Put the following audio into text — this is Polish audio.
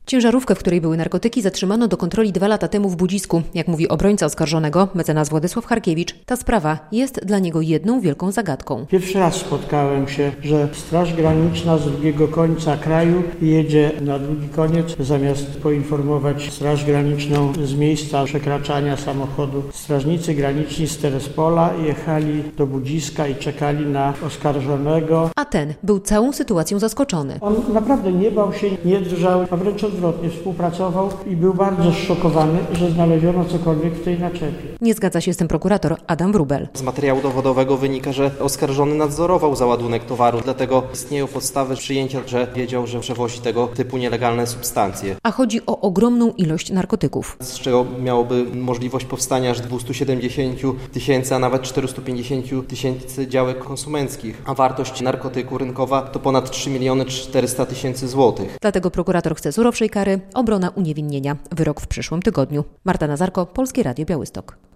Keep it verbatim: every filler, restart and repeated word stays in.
Ciężarówkę, w której były narkotyki, zatrzymano do kontroli dwa lata temu w Budzisku. Jak mówi obrońca oskarżonego, mecenas Władysław Harkiewicz, ta sprawa jest dla niego jedną wielką zagadką. Pierwszy raz spotkałem się, że Straż Graniczna z drugiego końca kraju jedzie na drugi koniec, zamiast poinformować Straż Graniczną z miejsca przekraczania samochodu. Strażnicy graniczni z Terespola jechali do Budziska i czekali na oskarżonego. A ten był całą sytuacją zaskoczony. On naprawdę nie bał się, nie drżał, a wręcz odwrotnie, współpracował i był bardzo zszokowany, że znaleziono cokolwiek w tej naczepie. Nie zgadza się z tym prokurator Adam Wróbel. Z materiału dowodowego wynika, że oskarżony nadzorował załadunek towaru, dlatego istnieją podstawy przyjęcia, że wiedział, że przewozi tego typu nielegalne substancje. A chodzi o ogromną ilość narkotyków. Z czego miałoby możliwość powstania aż dwieście siedemdziesiąt tysięcy, a nawet czterysta pięćdziesiąt tysięcy działek konsumenckich, a wartość narkotyku rynkowa to ponad trzy miliony czterysta tysięcy złotych. Dlatego prokurator chce surowszej kary, obrona uniewinnienia. Wyrok w przyszłym tygodniu. Marta Nazarko, Polskie Radio Białystok.